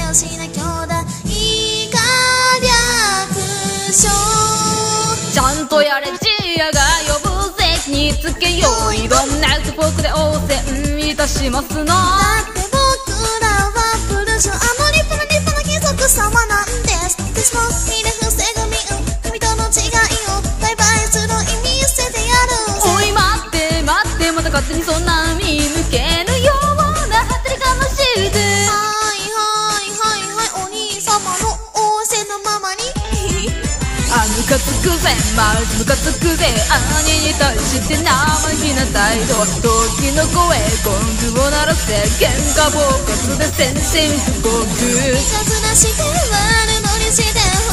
よしな兄弟以下略称。 ちゃんとやれジアが呼ぶぜにつけよう。いろんなスポークで応戦いたしますな。 だって僕らはブルジョアの立派な立派な貴族様なんです。ですもひれ伏せ組組との違いをバイバイする意味捨ててやる。 おい待って待って、また勝手にそんな見抜けぬようなはってるかもしれず。 はいはいはいはい、お兄様の仰せのままにあ、ムカつくぜ、マジムカつくぜ。兄に対して生意気な態度、時の声ゴングを鳴らせ、喧嘩勃発で宣戦布告。 いたずらして悪乗りして